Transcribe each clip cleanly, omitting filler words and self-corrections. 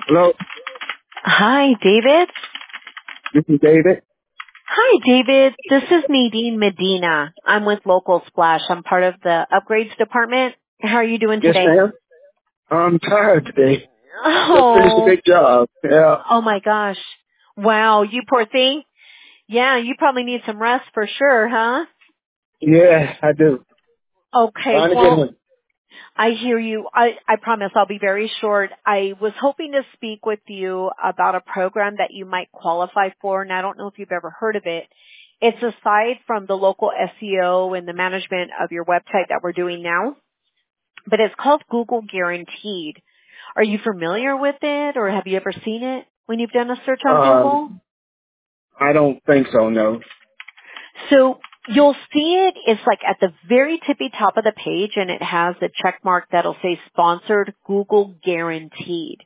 Hello, Hi, David. this is David. Hi, David. This is Nadine Medina. I'm with Local Splash. I'm part of the upgrades department. How are you doing Yes, today? ma'am. I'm tired today. Just finished a Oh, big job. Yeah. oh my gosh. Wow, you poor thing. Yeah, you probably need some rest for sure, huh? Yeah, I do. Okay, Trying to get well, him. I hear you. I promise I'll be very short. I was hoping to speak with you about a program that you might qualify for, and I don't know if you've ever heard of it. It's aside from the local SEO and the management of your website that we're doing now, but it's called Google Guaranteed. Are you familiar with it, or have you ever seen it when you've done a search on Google? I don't think so, no. So you'll see it. It's like at the very tippy top of the page, and it has a check mark that'll say sponsored Google Guaranteed.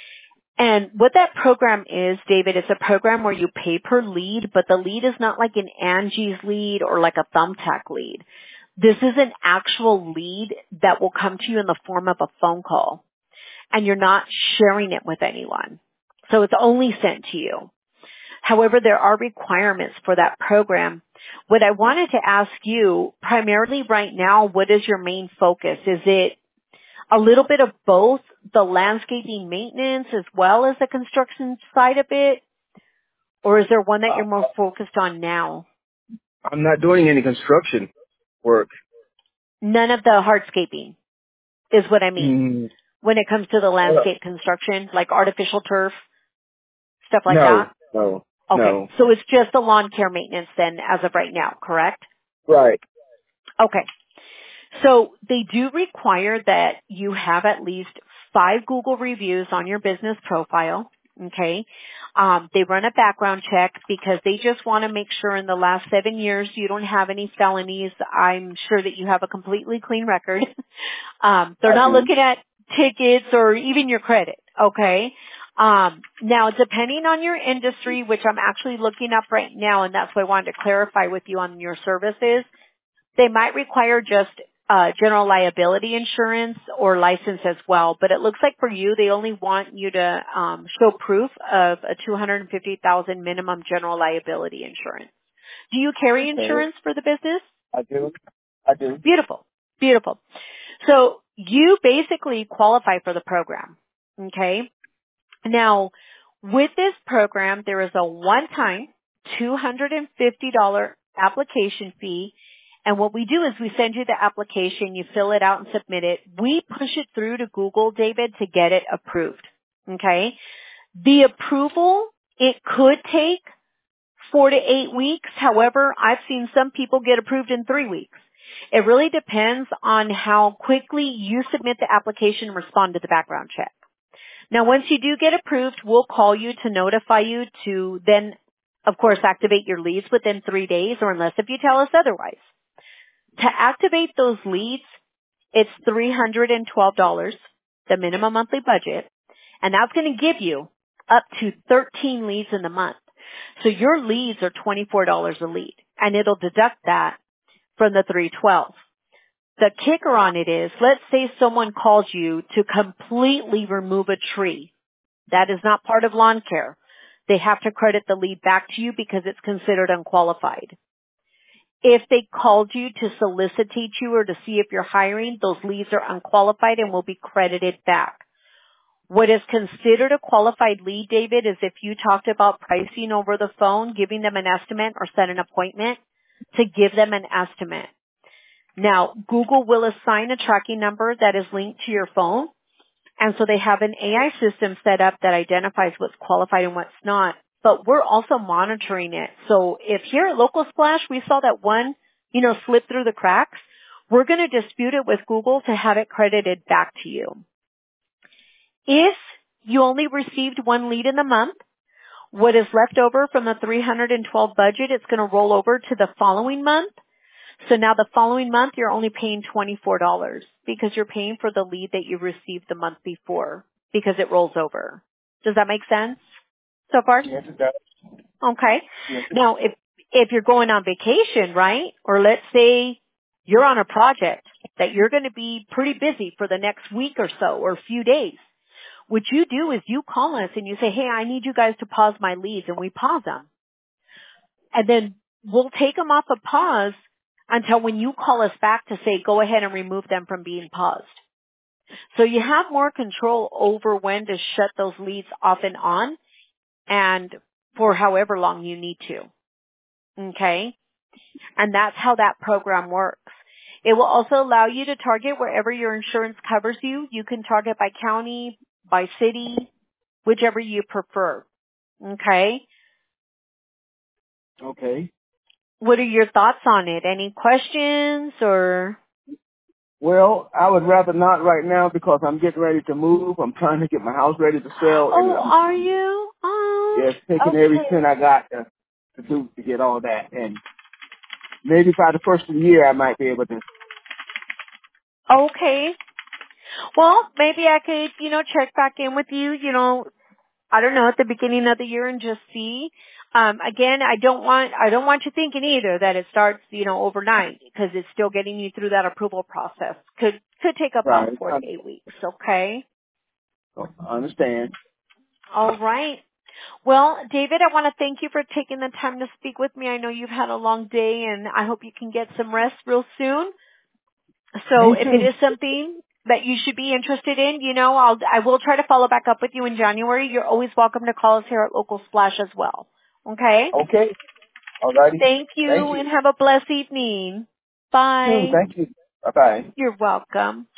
And what that program is, David, it's a program where you pay per lead, but the lead is not like an Angie's lead or like a Thumbtack lead. This is an actual lead that will come to you in the form of a phone call, and you're not sharing it with anyone. So it's only sent to you. However, there are requirements for that program. What I wanted to ask you, primarily right now, what is your main focus? Is it a little bit of both, the landscaping maintenance as well as the construction side of it? Or is there one that you're Uh, more focused on now? I'm not doing any construction work. None of the hardscaping is what I mean. Mm, When it comes to the landscape construction, like artificial turf, stuff like no, that? no, Okay. no. So it's just the lawn care maintenance then as of right now, correct? Right. Okay. So they do require that you have at least 5 Google reviews on your business profile. Okay. They run a background check because they just want to make sure in the last 7 years you don't have any felonies. I'm sure that you have a completely clean record. They're I not do. looking at tickets or even your credit. Okay. Now depending on your industry, which I'm actually looking up right now, and that's why I wanted to clarify with you on your services, they might require just general liability insurance or license as well. But it looks like for you, they only want you to show proof of a $250,000 minimum general liability insurance. Do you carry Okay. insurance for the business? I do. I do. Beautiful. Beautiful. So you basically qualify for the program. Okay. Now, with this program, there is a one-time $250 application fee. And what we do is we send you the application, you fill it out and submit it. We push it through to Google, David, to get it approved. Okay? The approval, it could take 4 to 8 weeks. However, I've seen some people get approved in 3 weeks. It really depends on how quickly you submit the application and respond to the background check. Now, once you do get approved, we'll call you to notify you to then, of course, activate your leads within 3 days or unless if you tell us otherwise. To activate those leads, it's $312, the minimum monthly budget, and that's going to give you up to 13 leads in the month. So your leads are $24 a lead, and it'll deduct that from the 312. The kicker on it is, let's say someone calls you to completely remove a tree. That is not part of lawn care. They have to credit the lead back to you because it's considered unqualified. If they called you to solicitate you or to see if you're hiring, those leads are unqualified and will be credited back. What is considered a qualified lead, David, is if you talked about pricing over the phone, giving them an estimate or set an appointment to give them an estimate. Now, Google will assign a tracking number that is linked to your phone. And so they have an AI system set up that identifies what's qualified and what's not. But we're also monitoring it. So if here at Local Splash we saw that one, slip through the cracks, we're going to dispute it with Google to have it credited back to you. If you only received one lead in the month, what is left over from the 312 budget, it's going to roll over to the following month. So now the following month, you're only paying $24 because you're paying for the lead that you received the month before because it rolls over. Does that make sense so far? Yes, it does. Okay. Yes, it Now, if you're going on vacation, right, or let's say you're on a project that you're going to be pretty busy for the next week or so or a few days, what you do is you call us and you say, hey, I need you guys to pause my leads, and we pause them. And then we'll take them off of pause until when you call us back to say, go ahead and remove them from being paused. So you have more control over when to shut those leads off and on, and for however long you need to. Okay? And that's how that program works. It will also allow you to target wherever your insurance covers you. You can target by county, by city, whichever you prefer. Okay? Okay. What are your thoughts on it? Any questions or? Well, I would rather not right now because I'm getting ready to move. I'm trying to get my house ready to sell, and Oh, are you? Oh, yes, taking every okay. cent I got to do to get all that. And maybe by the first of the year, I might be able to. Okay. Well, maybe I could, check back in with you, I don't know, at the beginning of the year and just see. Again, I don't want you thinking either that it starts, overnight, because it's still getting you through that approval process. Could take about Right. 4 to 8 weeks. Okay. I understand. All right. Well, David, I want to thank you for taking the time to speak with me. I know you've had a long day, and I hope you can get some rest real soon. So Me if it too. is something that you should be interested in, I will try to follow back up with you in January. You're always welcome to call us here at Local Splash as well. Okay? Okay. All righty. Thank Thank you you. and have a blessed evening. Bye. Thank you. Bye bye. You're welcome.